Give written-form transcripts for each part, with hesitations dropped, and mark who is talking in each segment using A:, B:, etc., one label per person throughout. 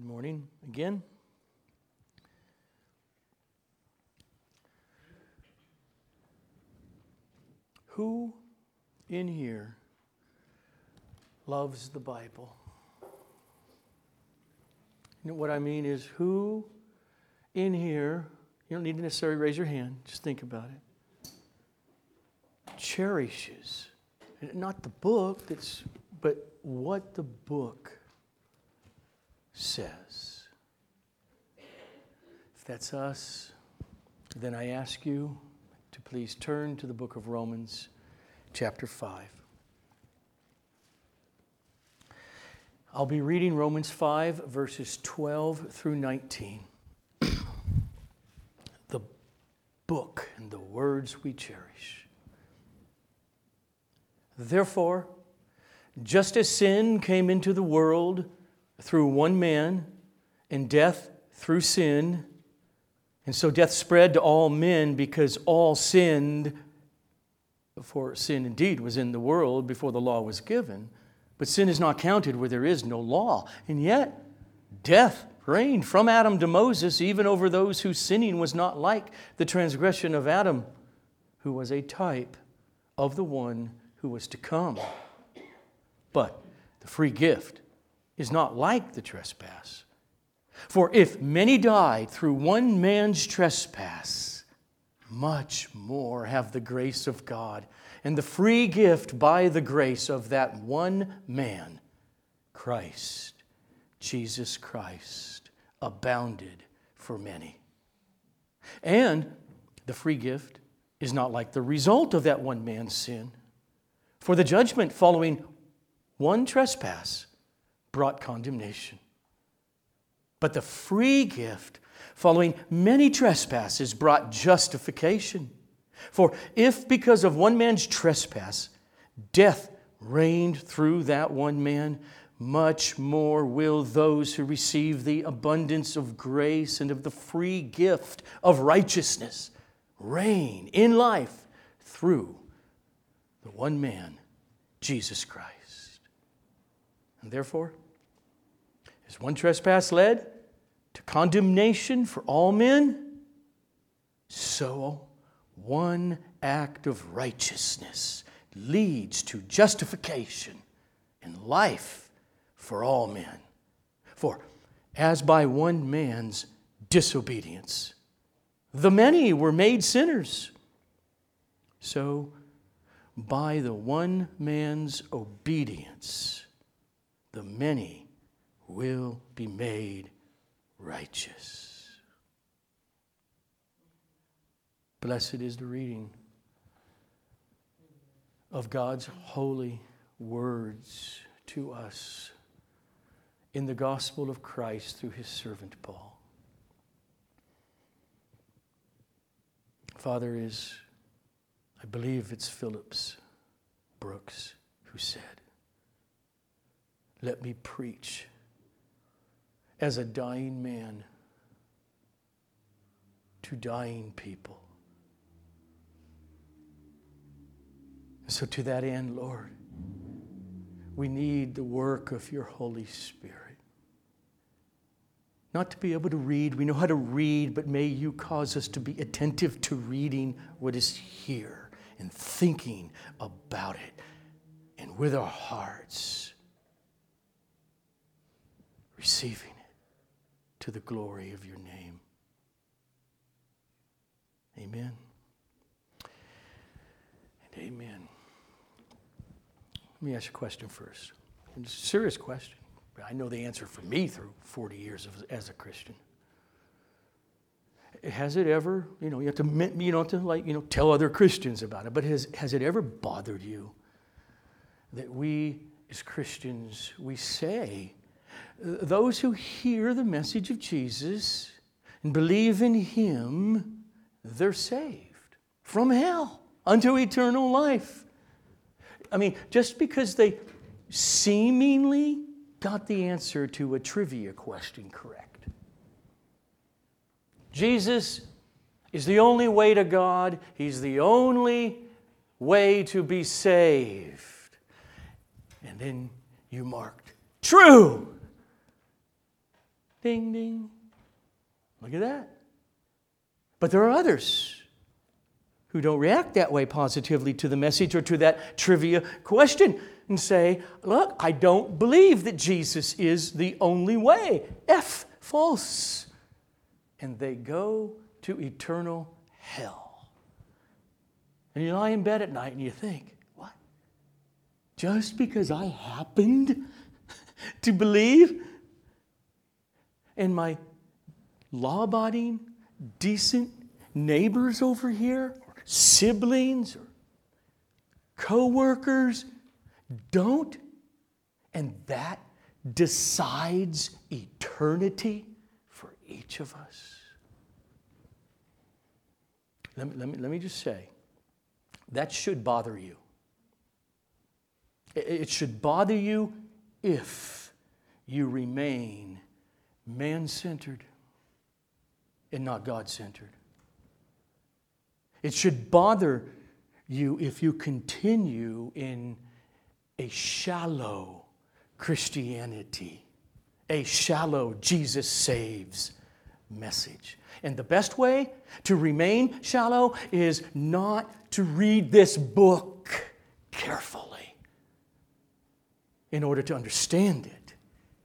A: Good morning again. Who in here loves the Bible? You know what I mean is, who in here, you don't need to necessarily raise your hand, just think about it, cherishes, not the book, but what the book says. If that's us, then I ask you to please turn to the book of Romans, chapter 5. I'll be reading Romans 5, verses 12 through 19. The book and the words we cherish. Therefore, just as sin came into the world through one man, and death through sin, and so death spread to all men because all sinned, for sin indeed was in the world before the law was given. But sin is not counted where there is no law. And yet, death reigned from Adam to Moses, even over those whose sinning was not like the transgression of Adam, who was a type of the one who was to come. But the free gift is not like the trespass. For if many died through one man's trespass, much more have the grace of God and the free gift by the grace of that one man, Christ, Jesus Christ, abounded for many. And the free gift is not like the result of that one man's sin. For the judgment following one trespass brought condemnation. But the free gift following many trespasses brought justification. For if because of one man's trespass death reigned through that one man, much more will those who receive the abundance of grace and of the free gift of righteousness reign in life through the one man, Jesus Christ. And therefore, as one trespass led to condemnation for all men, so one act of righteousness leads to justification and life for all men. For as by one man's disobedience the many were made sinners, so by the one man's obedience the many will be made righteous. Blessed is the reading of God's holy words to us in the gospel of Christ through his servant Paul. Father, I believe it's Phillips Brooks who said, "Let me preach as a dying man to dying people." So to that end, Lord, we need the work of your Holy Spirit. Not to be able to read, we know how to read, but may you cause us to be attentive to reading what is here and thinking about it, and with our hearts receiving it to the glory of your name. Amen. And amen. Let me ask you a question first. It's a serious question. I know the answer for me through 40 years as a Christian. Has it ever, you have to tell other Christians about it, but has it ever bothered you that we as Christians, we say, those who hear the message of Jesus and believe in him, they're saved from hell unto eternal life? I mean, just because they seemingly got the answer to a trivia question correct. Jesus is the only way to God. He's the only way to be saved. And then you marked true. Ding, ding. Look at that. But there are others who don't react that way positively to the message or to that trivia question and say, look, I don't believe that Jesus is the only way. F, false. And they go to eternal hell. And you lie in bed at night and you think, what? Just because I happened to believe? And my law-abiding, decent neighbors over here, or siblings, or co-workers don't? And that decides eternity for each of us. Let me just say, that should bother you. It should bother you if you remain man-centered and not God-centered. It should bother you if you continue in a shallow Christianity, a shallow Jesus saves message. And the best way to remain shallow is not to read this book carefully in order to understand it.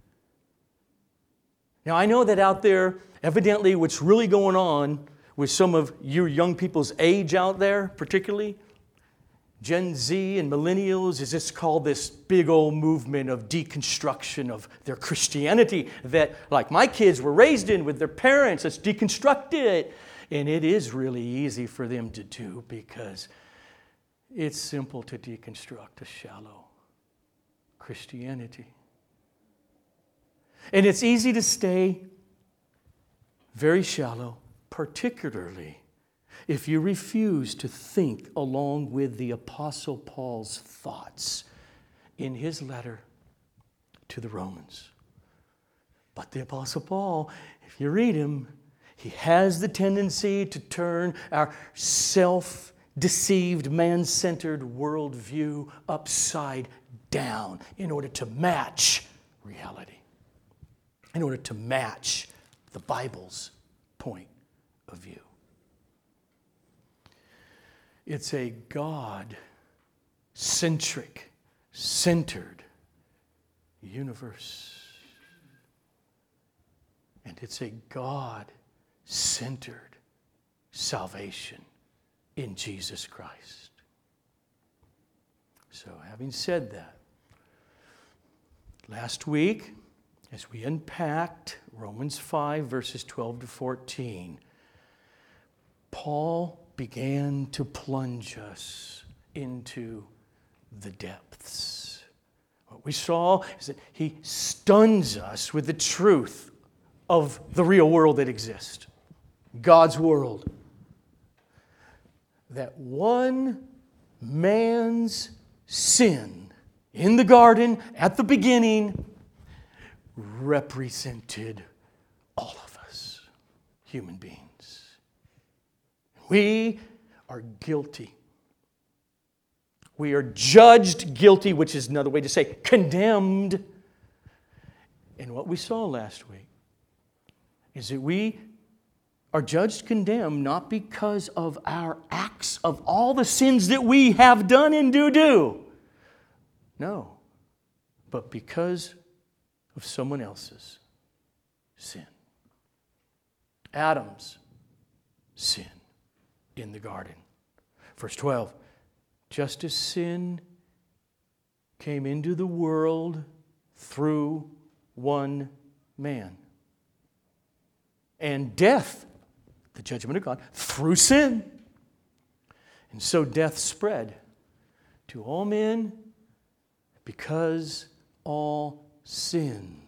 A: Now, I know that out there, evidently, what's really going on with some of you young people's age out there, particularly, Gen Z and millennials, is just called this big old movement of deconstruction of their Christianity that, like my kids were raised in with their parents. Let's deconstruct it. And it is really easy for them to do because it's simple to deconstruct a shallow Christianity. And it's easy to stay very shallow, particularly if you refuse to think along with the Apostle Paul's thoughts in his letter to the Romans. But the Apostle Paul, if you read him, he has the tendency to turn our self-deceived, man-centered worldview upside down in order to match reality, in order to match the Bible's point of view. It's a God-centric, centered universe. And it's a God-centered salvation in Jesus Christ. So, having said that, last week, as we unpacked Romans 5, verses 12 to 14, Paul began to plunge us into the depths. What we saw is that he stuns us with the truth of the real world that exists, God's world. That one man's sin in the garden at the beginning represented all of us, human beings. We are guilty. We are judged guilty, which is another way to say condemned. And what we saw last week is that we are judged condemned not because of our acts of all the sins that we have done and do. No, but because of someone else's sin. Adam's sin in the garden. Verse 12, just as sin came into the world through one man, and death, the judgment of God, through sin. And so death spread to all men because all sinned.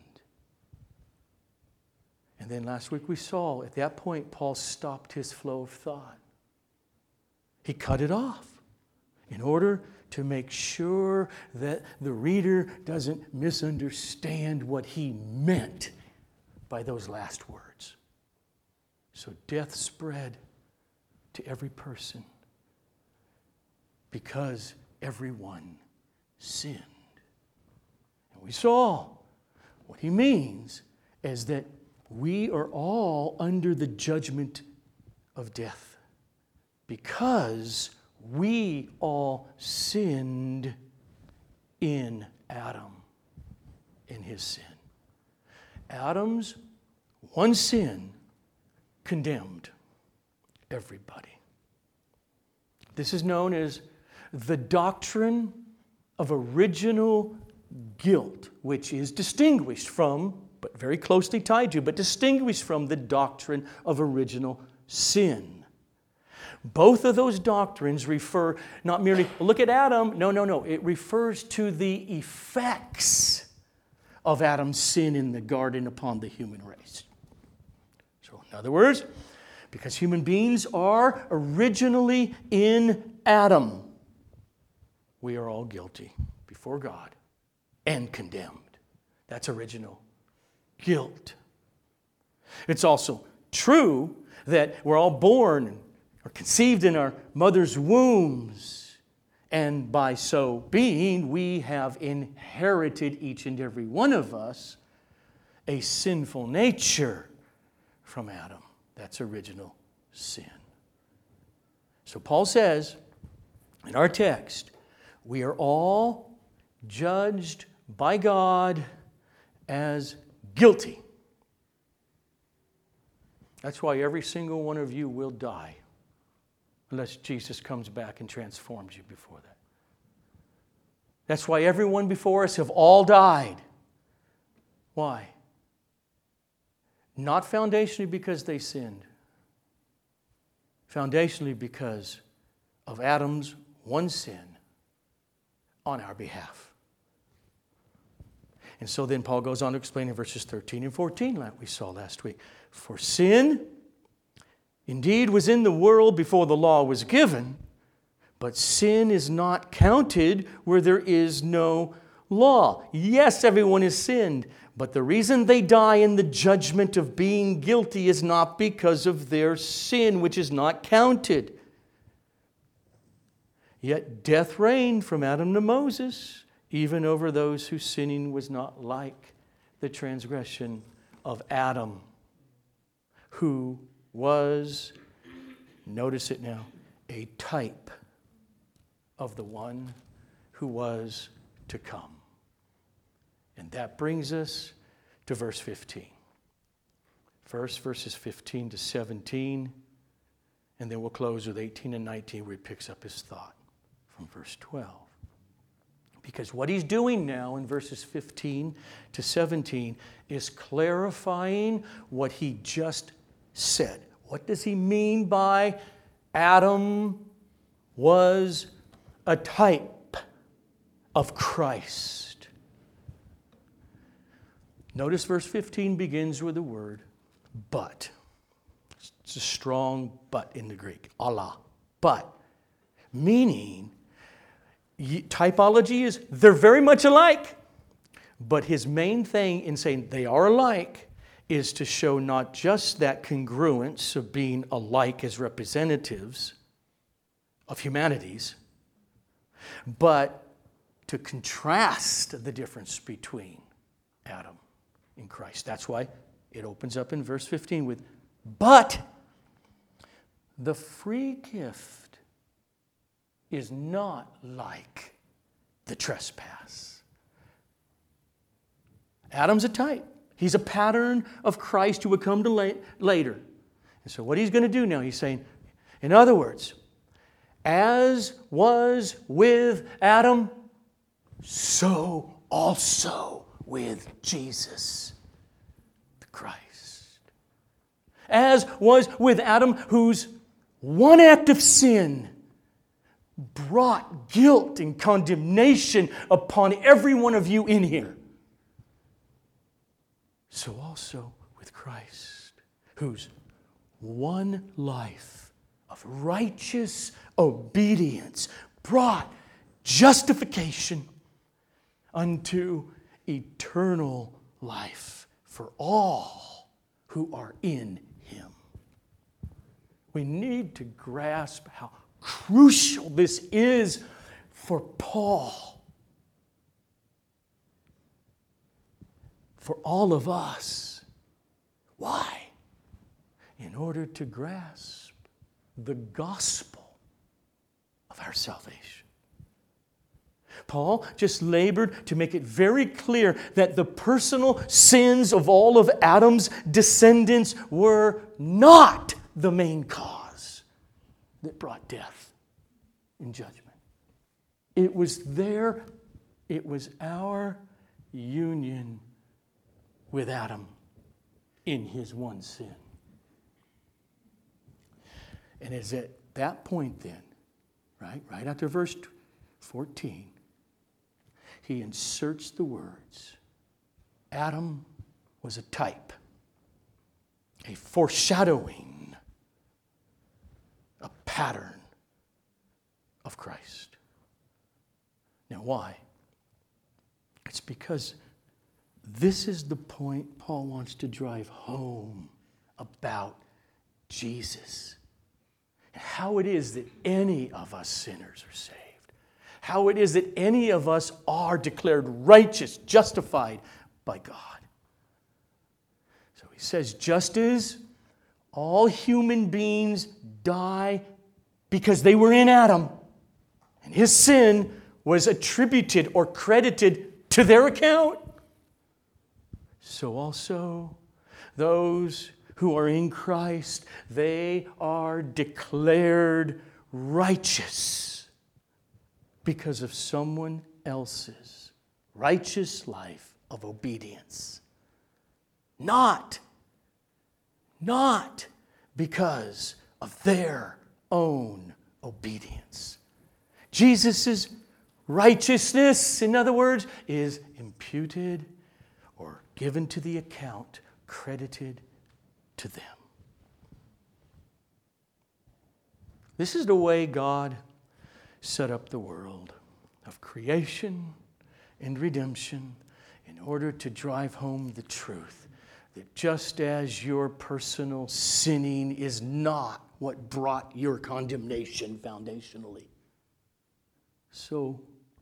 A: And then last week we saw, at that point, Paul stopped his flow of thought. He cut it off in order to make sure that the reader doesn't misunderstand what he meant by those last words. So death spread to every person because everyone sinned. And we saw what he means is that we are all under the judgment of death because we all sinned in Adam, in his sin. Adam's one sin condemned everybody. This is known as the doctrine of original guilt, which is distinguished from, but very closely tied to, but distinguished from the doctrine of original sin. Both of those doctrines refer not merely, look at Adam. No. It refers to the effects of Adam's sin in the garden upon the human race. So, in other words, because human beings are originally in Adam, we are all guilty before God and condemned. That's original guilt. It's also true that we're all born or conceived in our mother's wombs, and by so being, we have inherited, each and every one of us, a sinful nature from Adam. That's original sin. So Paul says in our text, we are all judged by God as guilty. That's why every single one of you will die unless Jesus comes back and transforms you before that. That's why everyone before us have all died. Why? Not foundationally because they sinned. Foundationally because of Adam's one sin on our behalf. And so then Paul goes on to explain in verses 13 and 14, like we saw last week. For sin indeed was in the world before the law was given, but sin is not counted where there is no law. Yes, everyone has sinned, but the reason they die in the judgment of being guilty is not because of their sin, which is not counted. Yet death reigned from Adam to Moses, even over those whose sinning was not like the transgression of Adam, who was, notice it now, a type of the one who was to come. And that brings us to verse 15. First, verses 15 to 17, and then we'll close with 18 and 19 where he picks up his thought from verse 12. Because what he's doing now in verses 15 to 17 is clarifying what he just said. What does he mean by Adam was a type of Christ? Notice verse 15 begins with the word but. It's a strong but in the Greek. Allah. But. Meaning, typology is they're very much alike. But his main thing in saying they are alike is to show not just that congruence of being alike as representatives of humanities, but to contrast the difference between Adam and Christ. That's why it opens up in verse 15 with, but the free gift is not like the trespass. Adam's a type. He's a pattern of Christ who would come to later. And so what he's going to do now, he's saying, in other words, as was with Adam, so also with Jesus the Christ. As was with Adam, whose one act of sin brought guilt and condemnation upon every one of you in here. So also with Christ, whose one life of righteous obedience brought justification unto eternal life for all who are in Him. We need to grasp how crucial this is for Paul. For all of us, Why? In order to grasp the gospel of our salvation. Paul just labored to make it very clear that the personal sins of all of Adam's descendants were not the main cause that brought death and judgment. It was our union with Adam in his one sin. And it's at that point then, right after verse 14, he inserts the words, Adam was a type, a foreshadowing, a pattern of Christ. Now why? It's because this is the point Paul wants to drive home about Jesus. And how it is that any of us sinners are saved. How it is that any of us are declared righteous, justified by God. So he says, just as all human beings die because they were in Adam, and his sin was attributed or credited to their account, so also those who are in Christ, they are declared righteous because of someone else's righteous life of obedience. Not because of their own obedience. Jesus' righteousness, in other words, is imputed or given to the account, credited to them. This is the way God set up the world of creation and redemption in order to drive home the truth that just as your personal sinning is not what brought your condemnation foundationally, so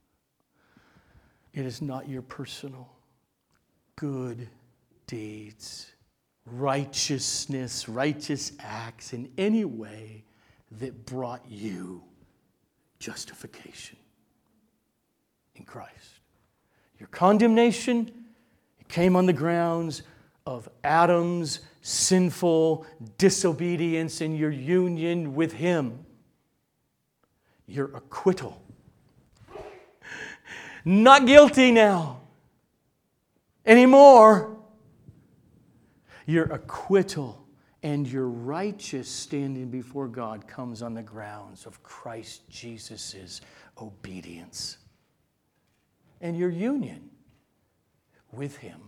A: it is not your personal good deeds, righteousness, righteous acts in any way that brought you justification in Christ. Your condemnation, it came on the grounds of Adam's sinful disobedience and your union with him. Your acquittal. Not guilty now anymore. Your acquittal and your righteous standing before God comes on the grounds of Christ Jesus' obedience. And your union with him,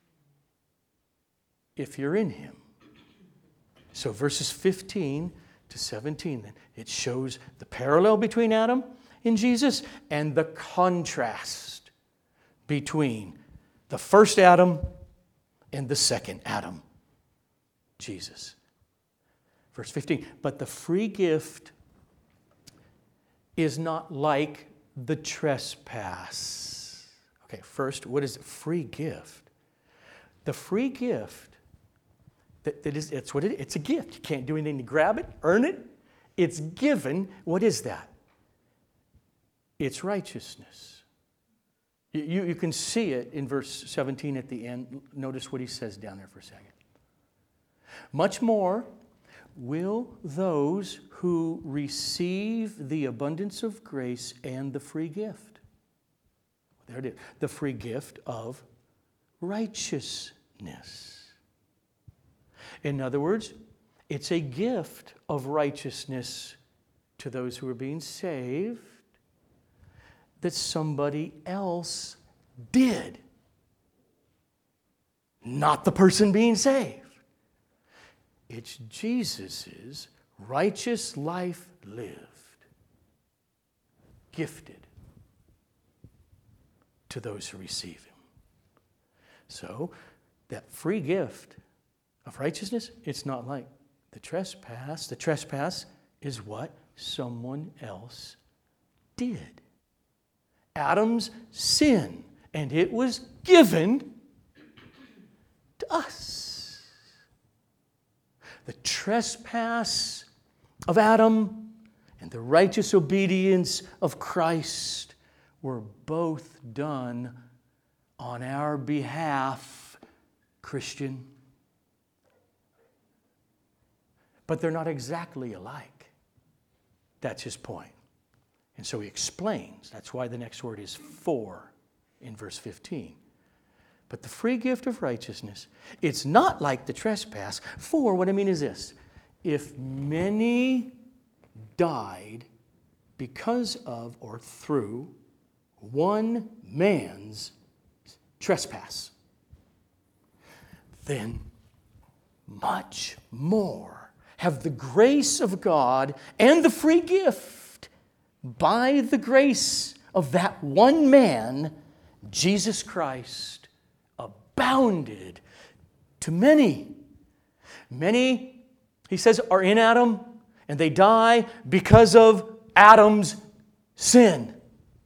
A: if you're in him. So verses 15 to 17, then, it shows the parallel between Adam and Jesus and the contrast between the first Adam and the second Adam, Jesus. Verse 15, but the free gift is not like the trespass. Okay, first, what is a free gift? The free gift, it's a gift. You can't do anything to grab it, earn it. It's given. What is that? It's righteousness. You can see it in verse 17 at the end. Notice what he says down there for a second. Much more will those who receive the abundance of grace and the free gift. There it is. The free gift of righteousness. In other words, it's a gift of righteousness to those who are being saved that somebody else did. Not the person being saved. It's Jesus' righteous life lived, gifted to those who receive him. So, that free gift of righteousness, it's not like the trespass. The trespass is what someone else did. Adam's sin, and it was given to us. The trespass of Adam and the righteous obedience of Christ were both done on our behalf, Christian. But they're not exactly alike. That's his point. And so he explains. That's why the next word is for in verse 15. But the free gift of righteousness, it's not like the trespass. For, what I mean is this. If many died because of or through one man's trespass, then much more have the grace of God and the free gift by the grace of that one man, Jesus Christ, abounded to many. Many, he says, are in Adam, and they die because of Adam's sin,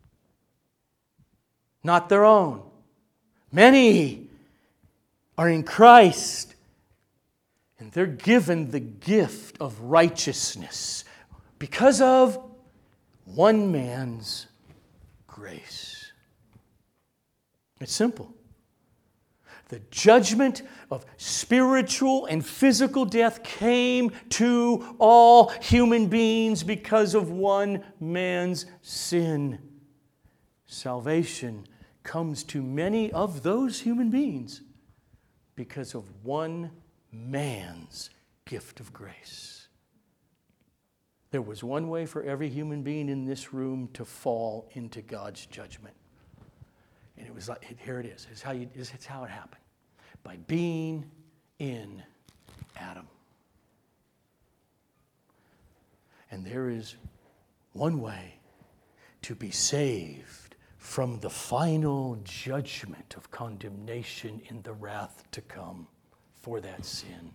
A: not their own. Many are in Christ, and they're given the gift of righteousness because of one man's grace. It's simple. The judgment of spiritual and physical death came to all human beings because of one man's sin. Salvation comes to many of those human beings because of one man's gift of grace. There was one way for every human being in this room to fall into God's judgment. And it was like, here it is. It's how it happened. By being in Adam. And there is one way to be saved from the final judgment of condemnation in the wrath to come for that sin.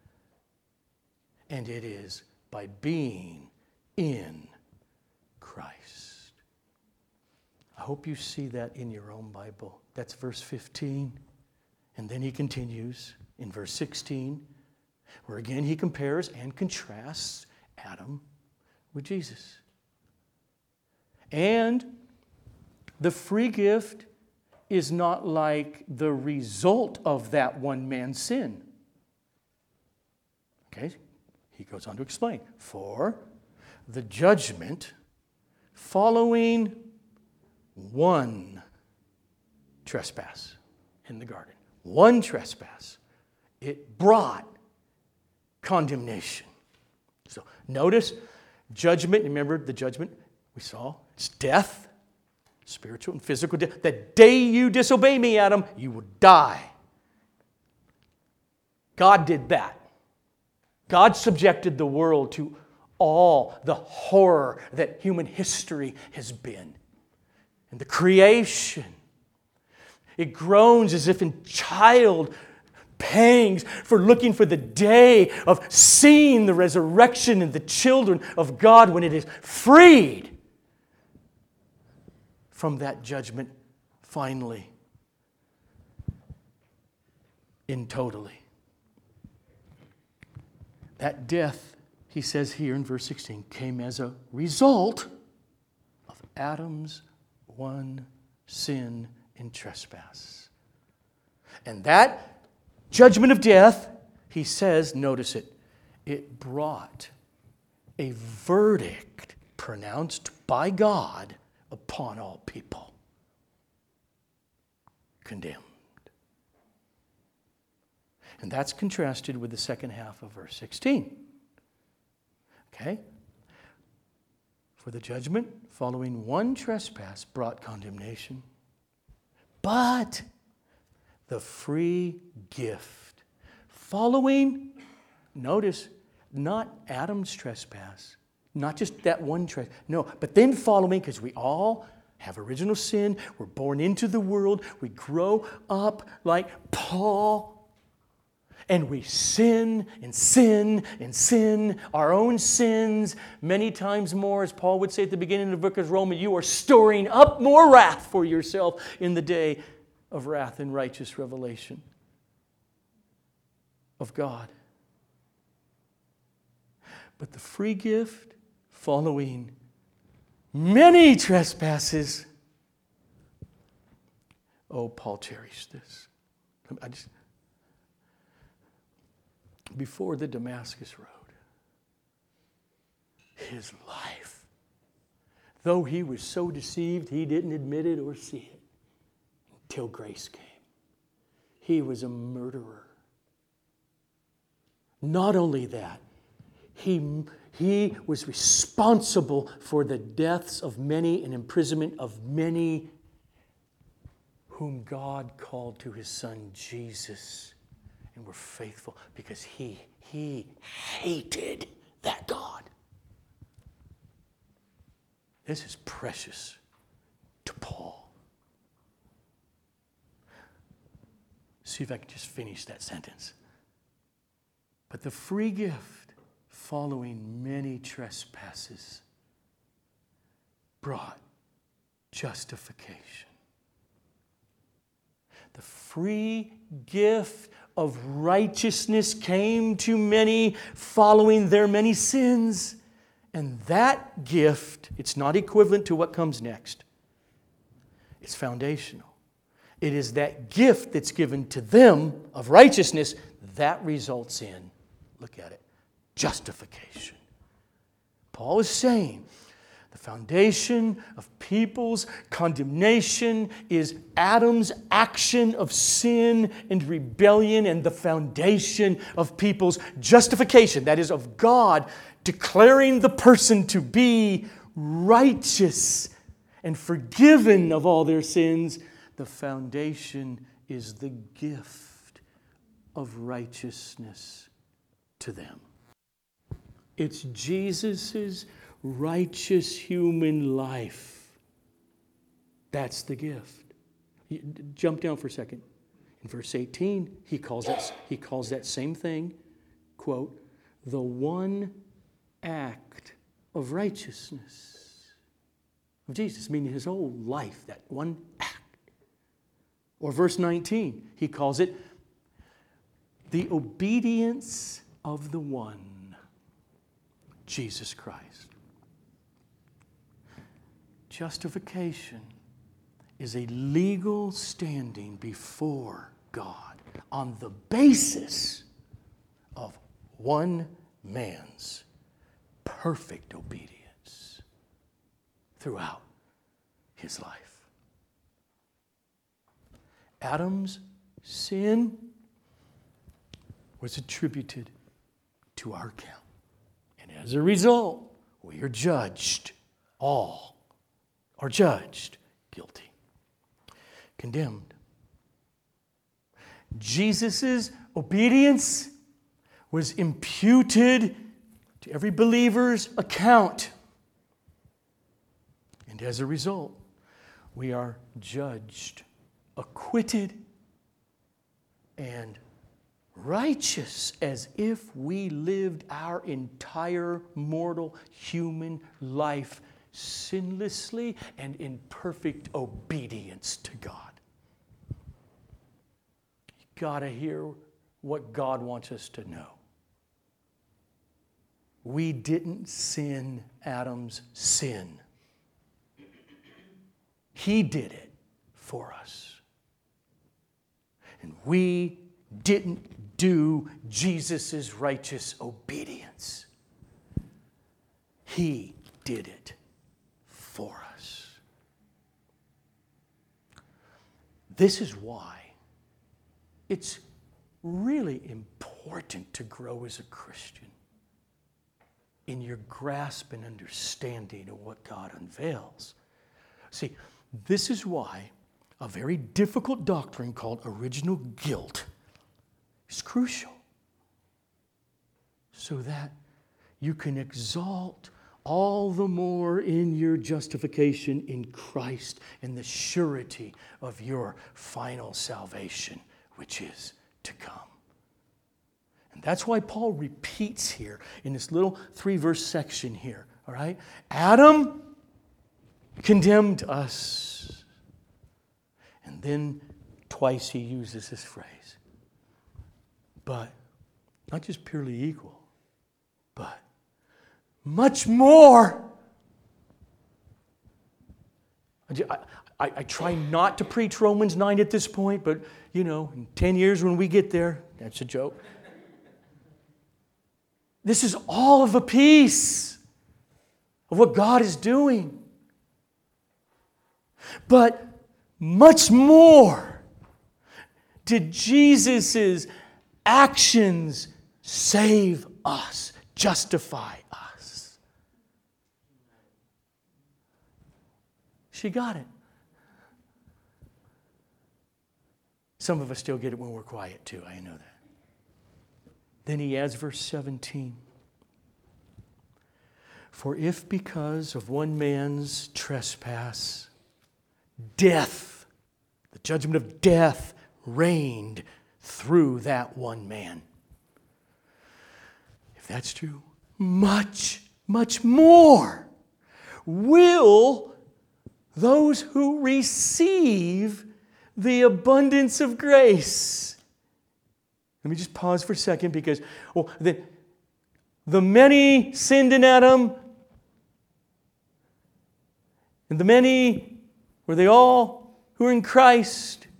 A: And it is by being in Christ. I hope you see that in your own Bible. That's verse 15. And then he continues in verse 16, where again he compares and contrasts Adam with Jesus. And the free gift is not like the result of that one man's sin. Okay? He goes on to explain. For the judgment following one trespass in the garden. One trespass. It brought condemnation. So notice judgment. Remember the judgment we saw? It's death, spiritual and physical death. The day you disobey me, Adam, you will die. God did that. God subjected the world to all the horror that human history has been. And the creation, it groans as if in child pangs for looking for the day of seeing the resurrection and the children of God when it is freed from that judgment finally in totally. That death, he says here in verse 16, came as a result of Adam's one sin and trespass. And that judgment of death, he says, notice it, it brought a verdict pronounced by God upon all people. Condemned. And that's contrasted with the second half of verse 16. Okay? For the judgment following one trespass brought condemnation, but the free gift following, notice, not Adam's trespass, not just that one trespass, no, but then following, because we all have original sin, we're born into the world, we grow up like Paul, and we sin and sin and sin, our own sins, many times more. As Paul would say at the beginning of the book of Romans, you are storing up more wrath for yourself in the day of wrath and righteous revelation of God. But the free gift following many trespasses. Oh, Paul cherished this. Before the Damascus Road, his life, though he was so deceived he didn't admit it or see it until grace came. He was a murderer. Not only that, he was responsible for the deaths of many and imprisonment of many whom God called to his Son Jesus and were faithful because he hated that God. This is precious to Paul. See if I can just finish that sentence. But the free gift following many trespasses brought justification. The free gift of righteousness came to many following their many sins. And that gift, it's not equivalent to what comes next. It's foundational. It is that gift that's given to them of righteousness that results in, look at it, justification. Paul is saying the foundation of people's condemnation is Adam's action of sin and rebellion, and the foundation of people's justification, that is, of God declaring the person to be righteous and forgiven of all their sins. The foundation is the gift of righteousness to them. It's Jesus' righteous human life. That's the gift. Jump down for a second. In verse 18, he calls that same thing, quote, the one act of righteousness of Jesus, meaning his whole life, that one act. Or verse 19, he calls it the obedience of the one, Jesus Christ. Justification is a legal standing before God on the basis of one man's perfect obedience throughout his life. Adam's sin was attributed to our account. And as a result, we are judged. All are judged guilty, condemned. Jesus' obedience was imputed to every believer's account. And as a result, we are judged, acquitted, and righteous as if we lived our entire mortal human life sinlessly and in perfect obedience to God. You got to hear what God wants us to know. We didn't sin Adam's sin. He did it for us. And we didn't do Jesus' righteous obedience. He did it for us. This is why it's really important to grow as a Christian in your grasp and understanding of what God unveils. See, this is why a very difficult doctrine called original guilt is crucial, so that you can exalt all the more in your justification in Christ and the surety of your final salvation, which is to come. And that's why Paul repeats here in this little 3-verse section here, all right? Adam condemned us. And then twice he uses this phrase. But not just purely equal, but much more. I try not to preach Romans 9 at this point, but, in 10 years when we get there, that's a joke. This is all of a piece of what God is doing. But much more did Jesus' actions save us, justify us. She got it. Some of us still get it when we're quiet too, I know that. Then he adds verse 17. For if because of one man's trespass, death, the judgment of death, reigned through that one man. If that's true, much, much more will those who receive the abundance of grace. Let me just pause for a second because the many sinned in Adam, and the many, were they all who are in Christ?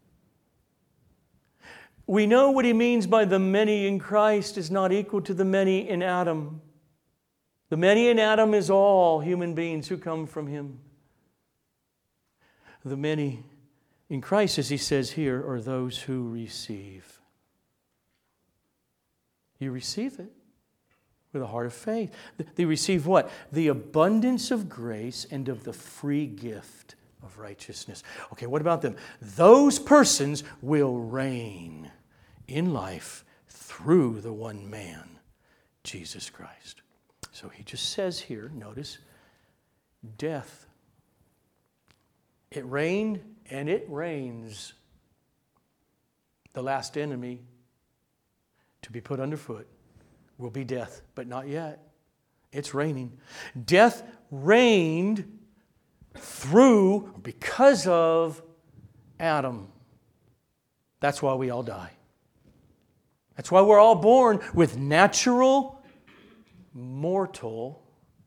A: We know what he means by the many in Christ is not equal to the many in Adam. The many in Adam is all human beings who come from him. The many in Christ, as he says here, are those who receive. You receive it with a heart of faith. They receive what? The abundance of grace and of the free gift of righteousness. Okay, what about them? Those persons will reign in life through the one man, Jesus Christ. So he just says here, notice, death. It reigned and it reigns. The last enemy to be put underfoot will be death, but not yet. It's reigning. Death reigned through, because of Adam. That's why we all die. That's why we're all born with natural, mortal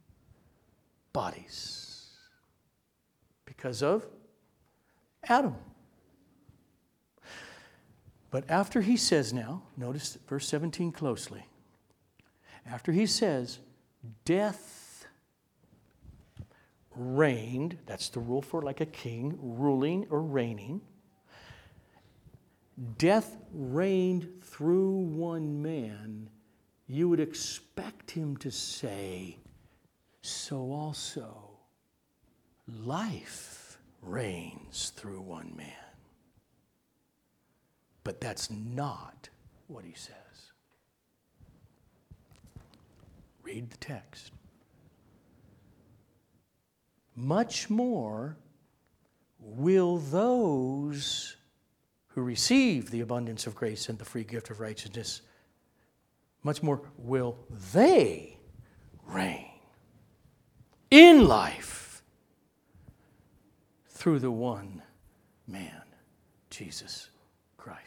A: bodies. Because of Adam. But after he says now, notice verse 17 closely. After he says, death reigned, that's the rule for like a king, ruling or reigning. Death reigned through one man. You would expect him to say, so also life reigns through one man. But that's not what he says. Read the text. Much more will those who receive the abundance of grace and the free gift of righteousness, much more will they reign in life through the one man, Jesus Christ.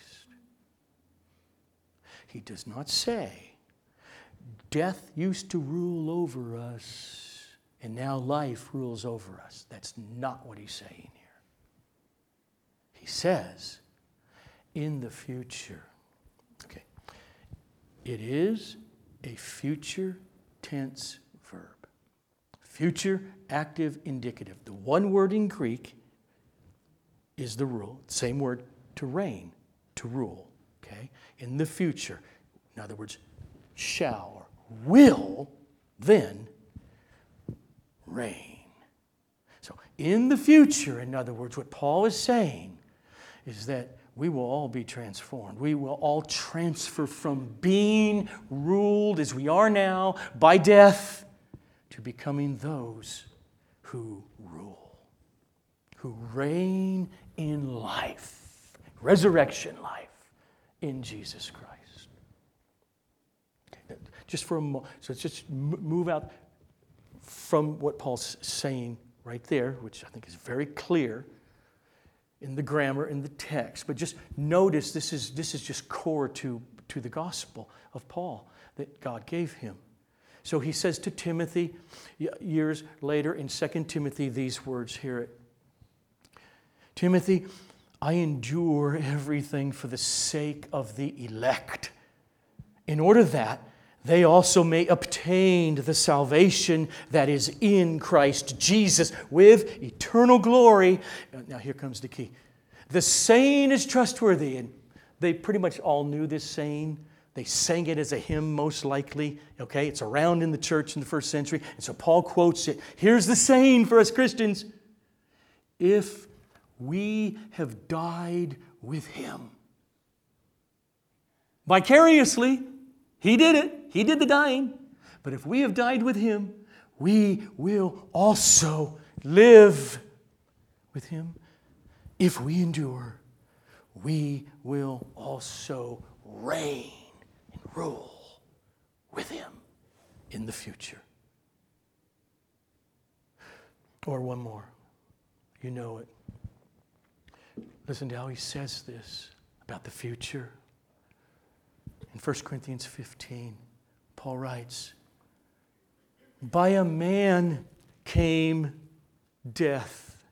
A: He does not say, death used to rule over us, and now life rules over us. That's not what he's saying here. He says, in the future. Okay. It is a future tense verb. Future active indicative. The one word in Greek is the rule. Same word to reign, to rule. Okay? In the future. In other words, shall or will then reign. So in the future, in other words, what Paul is saying is that we will all be transformed. We will all transfer from being ruled as we are now by death to becoming those who rule, who reign in life, resurrection life in Jesus Christ. Okay, just for a moment, so let's just move out from what Paul's saying right there, which I think is very clear in the grammar, in the text. But just notice this is just core to the gospel of Paul that God gave him. So he says to Timothy, years later in 2 Timothy, these words, hear it. Timothy, I endure everything for the sake of the elect, in order that they also may obtain the salvation that is in Christ Jesus with eternal glory. Now here comes the key. The saying is trustworthy, and they pretty much all knew this saying. They sang it as a hymn, most likely. Okay, it's around in the church in the first century. And so Paul quotes it. Here's the saying for us Christians. If we have died with Him. Vicariously, He did it. He did the dying. But if we have died with Him, we will also live with Him. If we endure, we will also reign and rule with Him in the future. Or one more. You know it. Listen to how he says this about the future. In 1 Corinthians 15, Paul writes, by a man came death.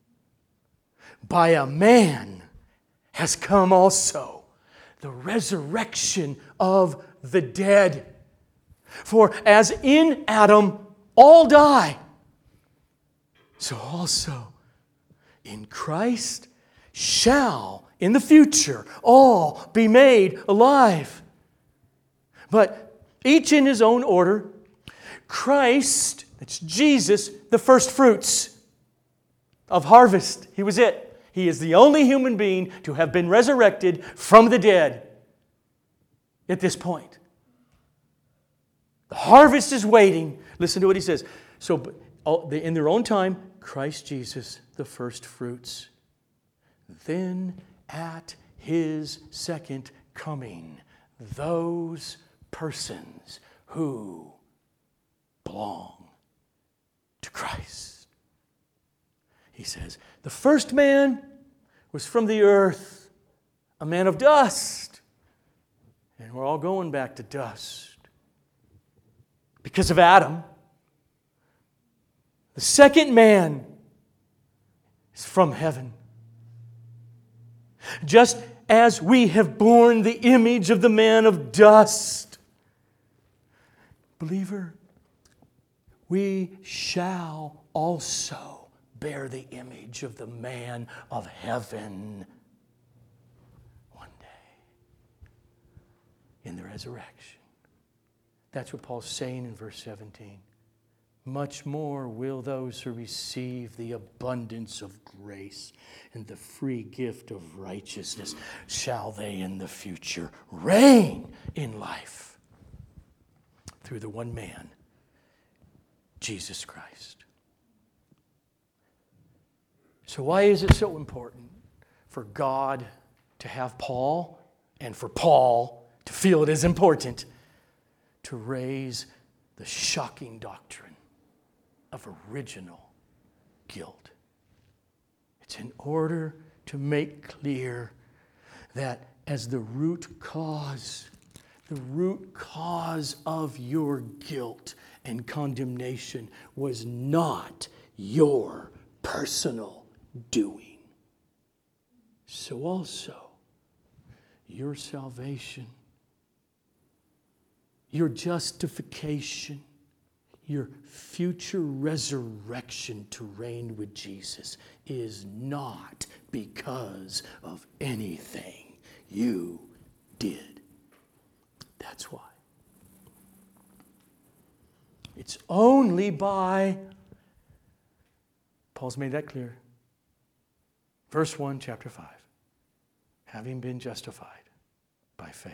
A: By a man has come also the resurrection of the dead. For as in Adam all die, so also in Christ shall, in the future, all be made alive. But each in his own order. Christ, that's Jesus, the first fruits of harvest. He was it. He is the only human being to have been resurrected from the dead at this point. The harvest is waiting. Listen to what he says. So in their own time, Christ Jesus, the first fruits. Then at His second coming, those persons who belong to Christ. He says, the first man was from the earth, a man of dust. And we're all going back to dust because of Adam. The second man is from heaven. Just as we have borne the image of the man of dust. Believer, we shall also bear the image of the man of heaven one day in the resurrection. That's what Paul's saying in verse 17. Much more will those who receive the abundance of grace and the free gift of righteousness, shall they in the future reign in life through the one man, Jesus Christ. So why is it so important for God to have Paul and for Paul to feel it is important to raise the shocking doctrine of original guilt? It's in order to make clear that as the root cause of your guilt and condemnation was not your personal doing, so also your salvation, your justification, your future resurrection to reign with Jesus is not because of anything you did. That's why. It's only by, Paul's made that clear. Verse 1, chapter 5. Having been justified by faith.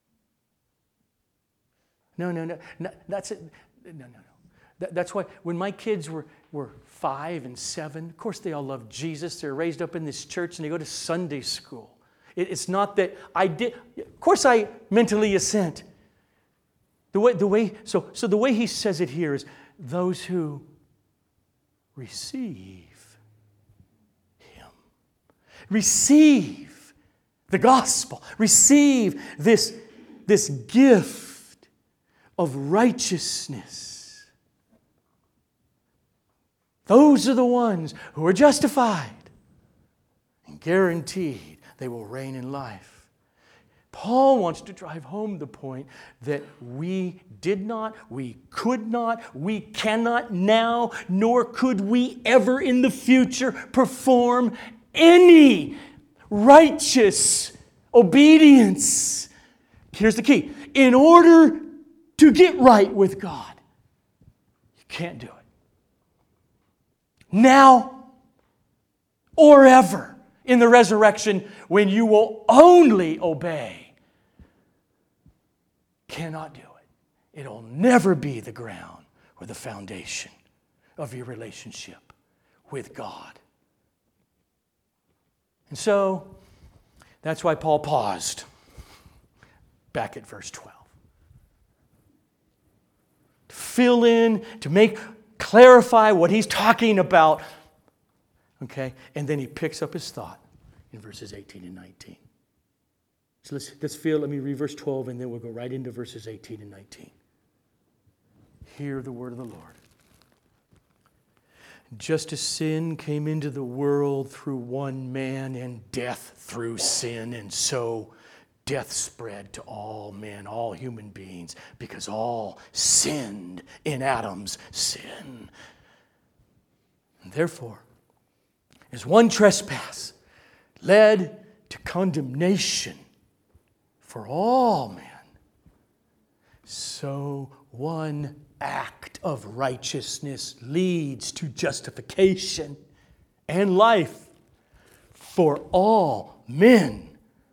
A: No, that's it. No. That's why when my kids were 5 and 7, of course they all love Jesus. They're raised up in this church and they go to Sunday school. It's not that I did. Of course I mentally assent. The way he says it here is those who receive Him. Receive the gospel. Receive this gift of righteousness. Those are the ones who are justified and guaranteed they will reign in life. Paul wants to drive home the point that we did not, we could not, we cannot now, nor could we ever in the future perform any righteous obedience. Here's the key. In order to get right with God, you can't do it. Now or ever in the resurrection, when you will only obey. Cannot do it. It'll never be the ground or the foundation of your relationship with God. And so, that's why Paul paused back at verse 12. To fill in, to clarify what he's talking about. Okay? And then he picks up his thought in verses 18 and 19. So let me read verse 12 and then we'll go right into verses 18 and 19. Hear the word of the Lord. Just as sin came into the world through one man and death through sin, and so death spread to all men, all human beings, because all sinned in Adam's sin. And therefore, as one trespass led to condemnation for all men, so one act of righteousness leads to justification and life for all men.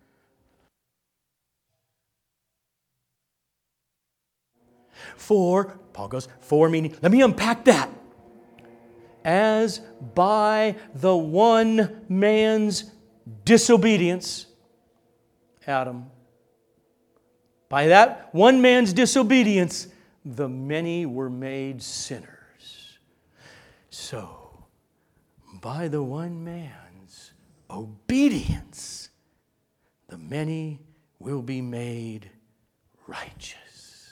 A: For, Paul goes, for meaning, let me unpack that. As by the one man's disobedience, Adam, by that one man's disobedience, the many were made sinners. So, by the one man's obedience, the many will be made righteous.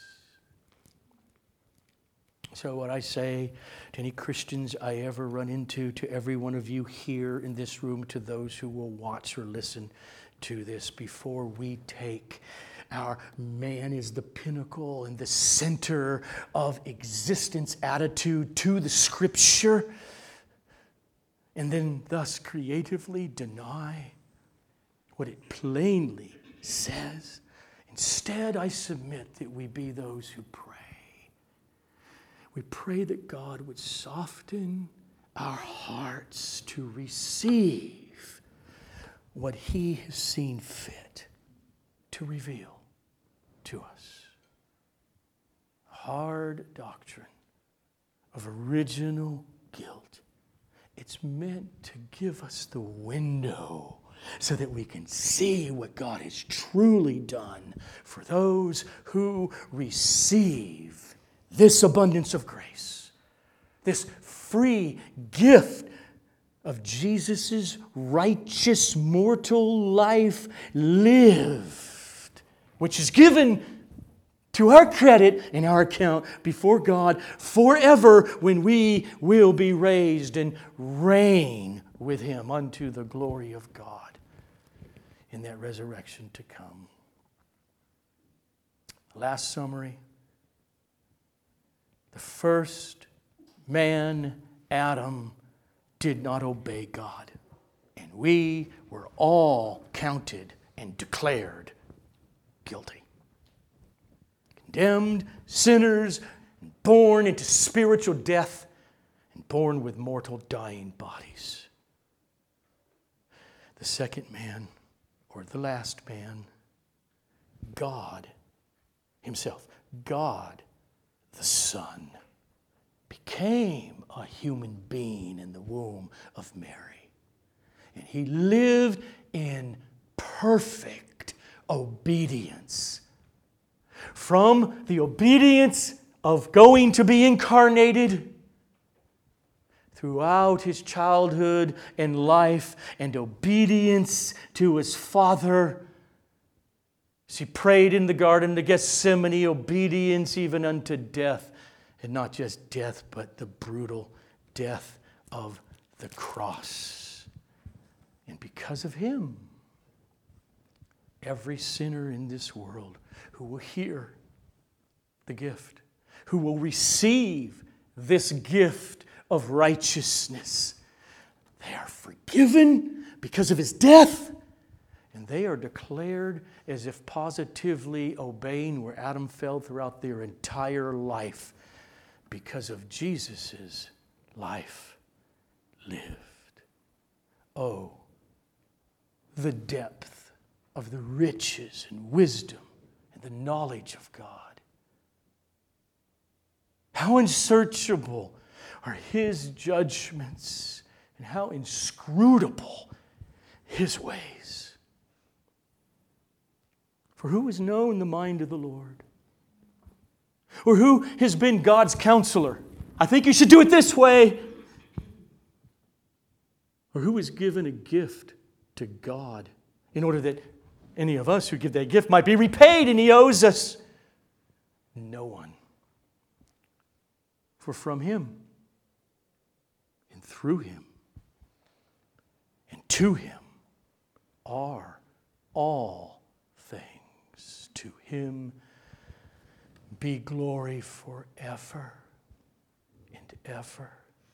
A: So what I say to any Christians I ever run into, to every one of you here in this room, to those who will watch or listen to this, before we take our man is the pinnacle and the center of existence attitude to the Scripture, and then thus creatively deny what it plainly says. Instead, I submit that we be those who pray. We pray that God would soften our hearts to receive what He has seen fit to reveal to us. Hard doctrine of original guilt. It's meant to give us the window so that we can see what God has truly done for those who receive this abundance of grace, this free gift of Jesus' righteous mortal life lived, which is given to our credit and our account before God forever, when we will be raised and reign with Him unto the glory of God in that resurrection to come. Last summary. The first man, Adam, did not obey God. And we were all counted and declared guilty. Condemned sinners, born into spiritual death, and born with mortal dying bodies. The second man, or the last man, God Himself, God the Son, became a human being in the womb of Mary. And He lived in perfect obedience. From the obedience of going to be incarnated, throughout His childhood and life, and obedience to His Father, As he prayed in the Garden of Gethsemane, obedience even unto death. And not just death, but the brutal death of the cross. And because of him, every sinner in this world who will hear the gift, who will receive this gift of righteousness, they are forgiven because of his death. And they are declared as if positively obeying where Adam fell throughout their entire life because of Jesus' life lived. Oh, the depth of the riches and wisdom and the knowledge of God. How unsearchable are his judgments and how inscrutable his ways. For who has known the mind of the Lord? Or who has been God's counselor? I think you should do it this way. Or who has given a gift to God in order that any of us who give that gift might be repaid, and he owes us? No one. For from him and through him and to him are all things. To him be glory forever and ever.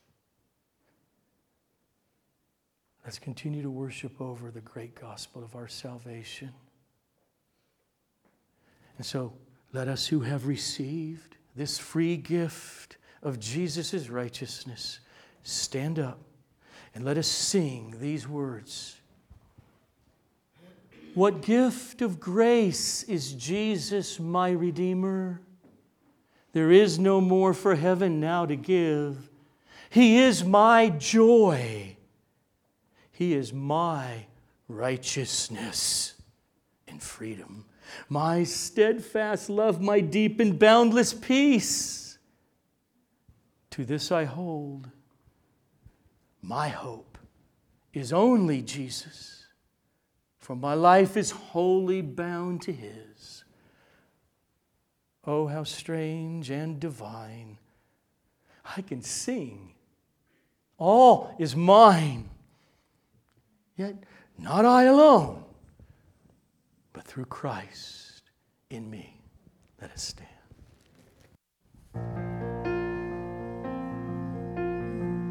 A: Let's continue to worship over the great gospel of our salvation. And so let us who have received this free gift of Jesus' righteousness stand up and let us sing these words. What gift of grace is Jesus, my Redeemer? There is no more for heaven now to give. He is my joy. He is my righteousness and freedom. My steadfast love, my deep and boundless peace. To this I hold. My hope is only Jesus. For my life is wholly bound to his. Oh, how strange and divine. I can sing. All is mine. Yet not I alone, but through Christ in me. Let us stand.